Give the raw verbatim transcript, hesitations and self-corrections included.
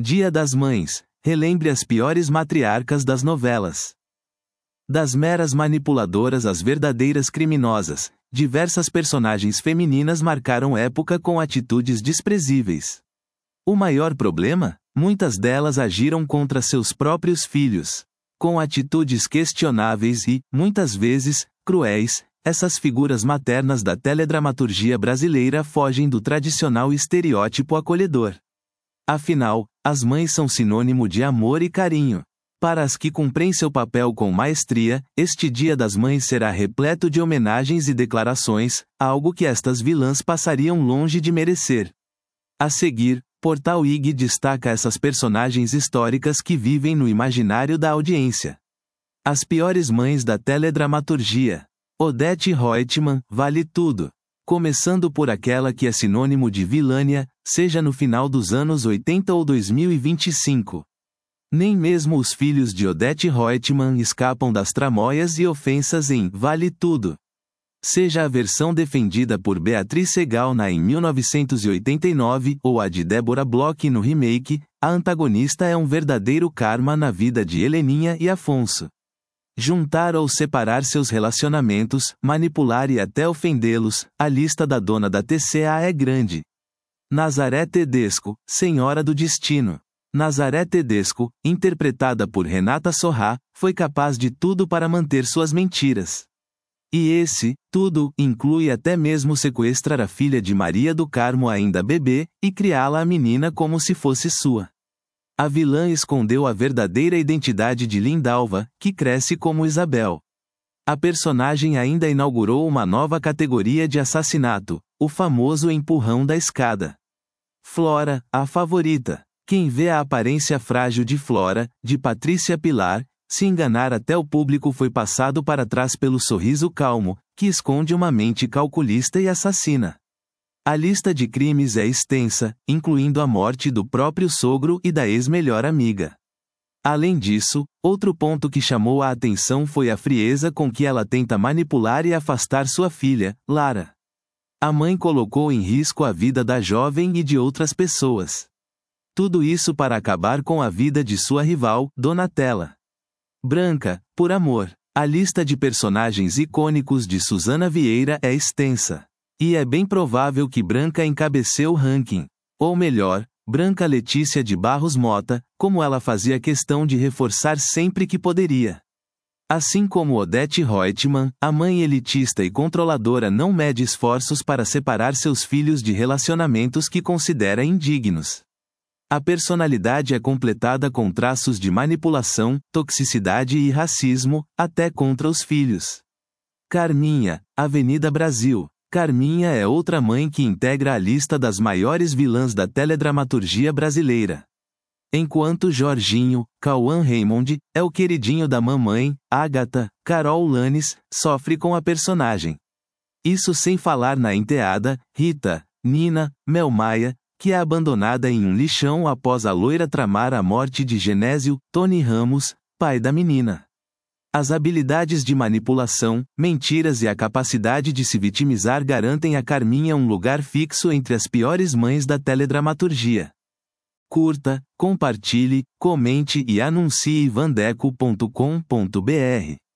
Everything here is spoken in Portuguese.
Dia das Mães. Relembre as piores matriarcas das novelas. Das meras manipuladoras às verdadeiras criminosas, diversas personagens femininas marcaram época com atitudes desprezíveis. O maior problema? Muitas delas agiram contra seus próprios filhos. Com atitudes questionáveis e, muitas vezes, cruéis, essas figuras maternas da teledramaturgia brasileira fogem do tradicional estereótipo acolhedor. Afinal, as mães são sinônimo de amor e carinho. Para as que cumprem seu papel com maestria, este Dia das Mães será repleto de homenagens e declarações, algo que estas vilãs passariam longe de merecer. A seguir, Portal I G destaca essas personagens históricas que vivem no imaginário da audiência. As piores mães da teledramaturgia. Odete Roitman, vale tudo. Começando por aquela que é sinônimo de vilânia, seja no final dos anos oitenta ou dois mil e vinte e cinco. Nem mesmo os filhos de Odete Roitman escapam das tramóias e ofensas em Vale Tudo. Seja a versão defendida por Beatriz Segal na em mil novecentos e oitenta e nove ou a de Débora Bloch no remake, a antagonista é um verdadeiro karma na vida de Heleninha e Afonso. Juntar ou separar seus relacionamentos, manipular e até ofendê-los, a lista da dona da T C A é grande. Nazaré Tedesco, Senhora do Destino. Nazaré Tedesco, interpretada por Renata Sorrah, foi capaz de tudo para manter suas mentiras. E esse, tudo, inclui até mesmo sequestrar a filha de Maria do Carmo ainda bebê, e criá-la a menina como se fosse sua. A vilã escondeu a verdadeira identidade de Lindalva, que cresce como Isabel. A personagem ainda inaugurou uma nova categoria de assassinato, o famoso empurrão da escada. Flora, a favorita. Quem vê a aparência frágil de Flora, de Patrícia Pilar, se enganar até o público foi passado para trás pelo sorriso calmo, que esconde uma mente calculista e assassina. A lista de crimes é extensa, incluindo a morte do próprio sogro e da ex-melhor amiga. Além disso, outro ponto que chamou a atenção foi a frieza com que ela tenta manipular e afastar sua filha, Lara. A mãe colocou em risco a vida da jovem e de outras pessoas. Tudo isso para acabar com a vida de sua rival, Donatella. Branca, por amor. A lista de personagens icônicos de Suzana Vieira é extensa. E é bem provável que Branca encabece o ranking. Ou melhor, Branca Letícia de Barros Mota, como ela fazia questão de reforçar sempre que poderia. Assim como Odete Roitman, a mãe elitista e controladora não mede esforços para separar seus filhos de relacionamentos que considera indignos. A personalidade é completada com traços de manipulação, toxicidade e racismo, até contra os filhos. Carminha, Avenida Brasil. Carminha é outra mãe que integra a lista das maiores vilãs da teledramaturgia brasileira. Enquanto Jorginho, Cauã Raymond, é o queridinho da mamãe, Agatha, Carol Lanes, sofre com a personagem. Isso sem falar na enteada, Rita, Nina, Mel Maia, que é abandonada em um lixão após a loira tramar a morte de Genésio, Tony Ramos, pai da menina. As habilidades de manipulação, mentiras e a capacidade de se vitimizar garantem a Carminha um lugar fixo entre as piores mães da teledramaturgia. Curta, compartilhe, comente e anuncie vandeco ponto com ponto br.